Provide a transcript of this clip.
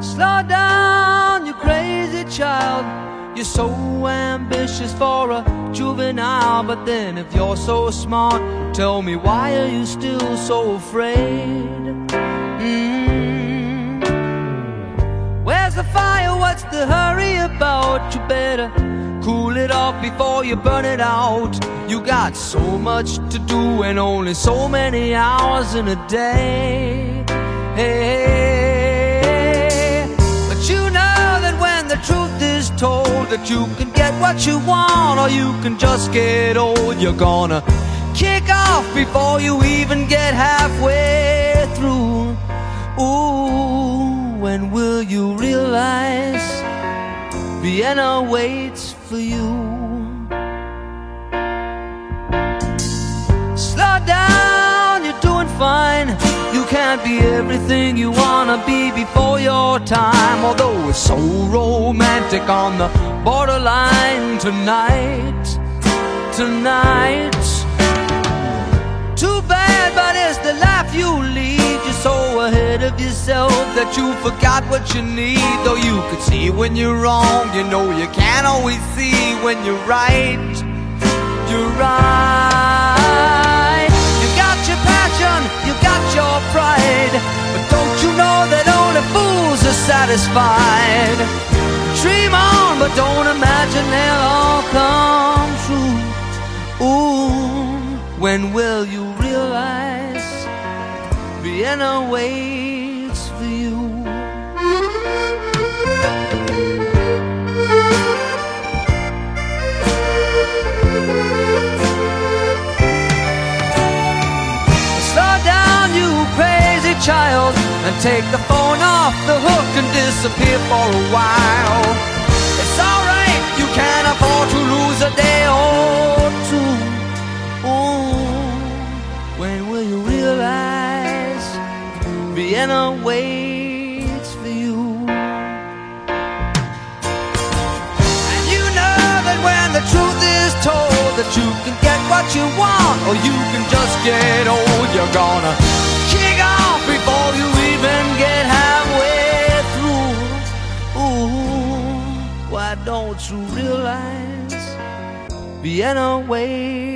Slow down, you crazy child. You're so ambitious for a juvenile. But then if you're so smart, tell me, why are you still so afraid? Where's the fire? What's the hurry about? You better cool it off before you burn it out. You got so much to do and only so many hours in a day. Hey, but you know that when the truth is told, that you can get what you want or you can just get old. You're gonna kick off before you even get halfway through. Ooh, when will you realize Vienna waits for you? Slow down, you're doing fine. You can't be everything you wanna be before your time. Although it's so romantic on the borderline tonight. Too bad, but it's the life you lead. You're so ahead of yourself that you forgot what you need. Though you could see when you're wrong, you know you can't always see when you're right. You're right. You got your passion, you got your pride, but don't you know that only fools are satisfied? Dream on, but don't imagine they'll all come true. Ooh, when will you realize Vienna waits for you? Slow down, you crazy child, and take the phone off the hook and disappear for a while. It's alright, you can't afford to lose a day or two. Ooh, when will you realize Vienna waits for you? And you know that when the truth is told, that you can get what you want or you can just get old. You're gonna kick off before you even get halfway through. Ooh, why don't you realize Vienna waits